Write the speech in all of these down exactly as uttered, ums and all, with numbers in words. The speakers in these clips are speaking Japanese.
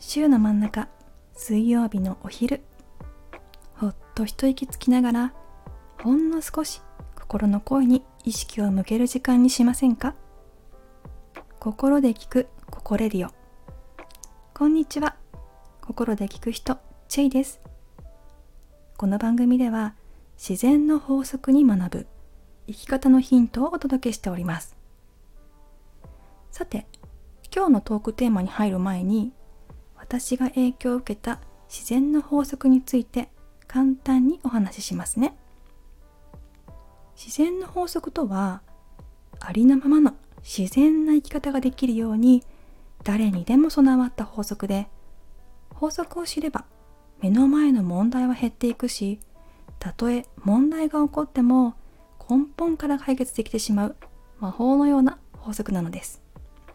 週の真ん中、水曜日のお昼、ほっと一息つきながら、ほんの少し心の声に意識を向ける時間にしませんか？心で聞くココレディオ。こんにちは。心で聞く人、チェイです。この番組では自然の法則に学ぶ生き方のヒントをお届けしております。さて、今日のトークテーマに入る前に、私が影響を受けた自然の法則について簡単にお話ししますね。自然の法則とは、ありのままの自然な生き方ができるように誰にでも備わった法則で、法則を知れば目の前の問題は減っていくし、たとえ問題が起こっても根本から解決できてしまう魔法のような法則なのです。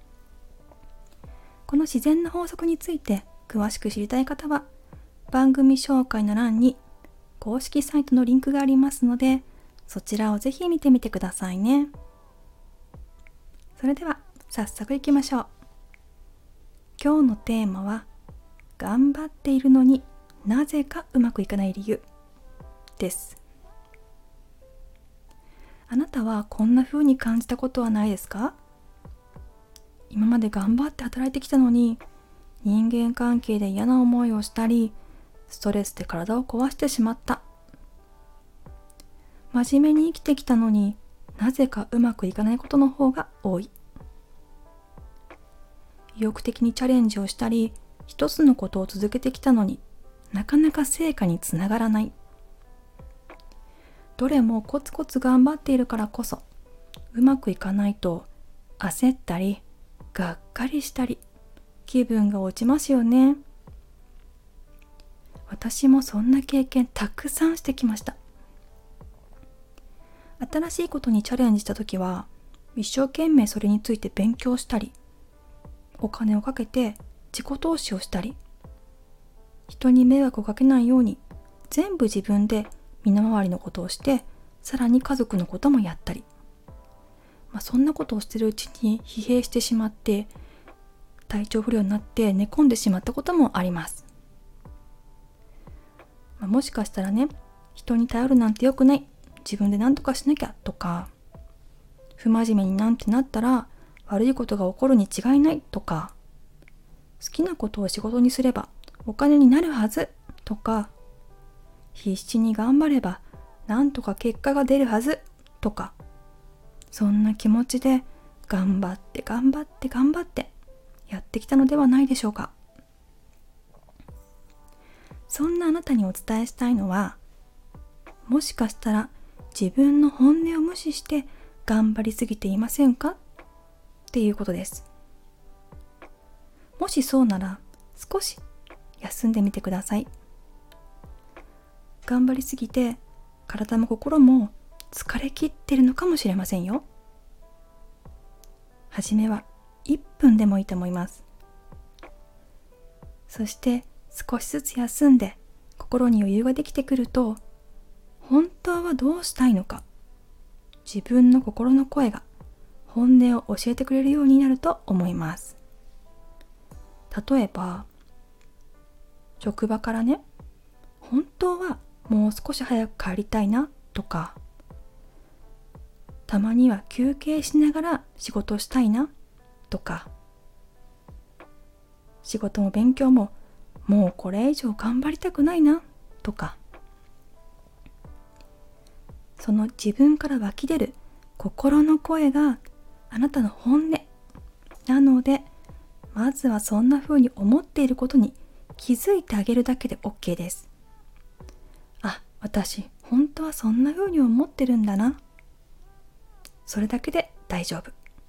この自然な法則について詳しく知りたい方は、番組紹介の欄に公式サイトのリンクがありますので、そちらをぜひ見てみてくださいね。それでは早速いきましょう。今日のテーマは、頑張っているのになぜかうまくいかない理由です。あなたはこんな風に感じたことはないですか？今まで頑張って働いてきたのに、人間関係で嫌な思いをしたり、ストレスで体を壊してしまった。真面目に生きてきたのになぜかうまくいかないことの方が多い。意欲的にチャレンジをしたり、一つのことを続けてきたのになかなか成果につながらない。どれもコツコツ頑張っているからこそ、うまくいかないと焦ったりがっかりしたり、気分が落ちますよね。私もそんな経験たくさんしてきました。新しいことにチャレンジしたときは、一生懸命それについて勉強したり、お金をかけて自己投資をしたり、人に迷惑をかけないように全部自分で身の回りのことをして、さらに家族のこともやったり、まあ、そんなことをしているうちに疲弊してしまって、体調不良になって寝込んでしまったこともあります。まあ、もしかしたらね、人に頼るなんて良くない、自分で何とかしなきゃとか、不真面目になんてなったら悪いことが起こるに違いないとか、好きなことを仕事にすればお金になるはずとか、必死に頑張ればなんとか結果が出るはずとか、そんな気持ちで頑張って頑張って頑張ってやってきたのではないでしょうか。そんなあなたにお伝えしたいのは、もしかしたら自分の本音を無視して頑張りすぎていませんかっていうことです。もしそうなら少し休んでみてください。頑張りすぎて体も心も疲れ切っているのかもしれませんよ。はじめはいっぷんでもいいと思います。そして少しずつ休んで心に余裕ができてくると、本当はどうしたいのか、自分の心の声が本音を教えてくれるようになると思います。例えば、職場からね、本当はもう少し早く帰りたいなとか、たまには休憩しながら仕事したいなとか、仕事も勉強ももうこれ以上頑張りたくないなとか、その自分から湧き出る心の声があなたの本音なので、まずはそんな風に思っていることに気づいてあげるだけで OK です。あ、私本当はそんな風に思ってるんだな。それだけで大丈夫。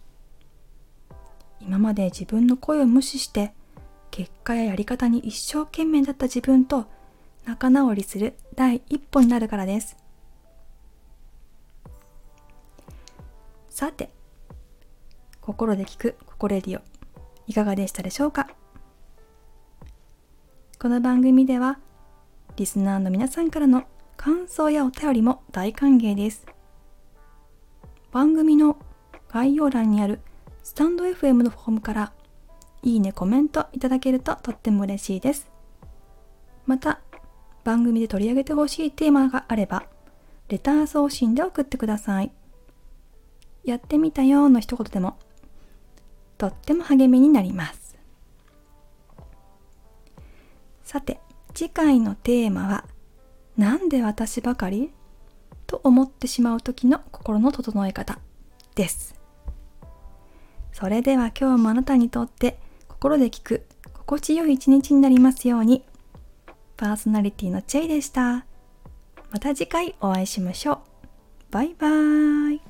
今まで自分の声を無視して結果ややり方に一生懸命だった自分と仲直りする第一歩になるからです。さて、心で聞くココレディオ、いかがでしたでしょうか？この番組ではリスナーの皆さんからの感想やお便りも大歓迎です。番組の概要欄にあるスタンド エフエム のフォームからいいね、コメントいただけるととっても嬉しいです。また、番組で取り上げてほしいテーマがあれば、レター送信で送ってください。やってみたよの一言でも、とっても励みになります。さて、次回のテーマは、なんで私ばかりと思ってしまう時の心の整え方です。それでは今日もあなたにとって心で聞く心地よい一日になりますように。パーソナリティのチェイでした。また次回お会いしましょう。バイバーイ。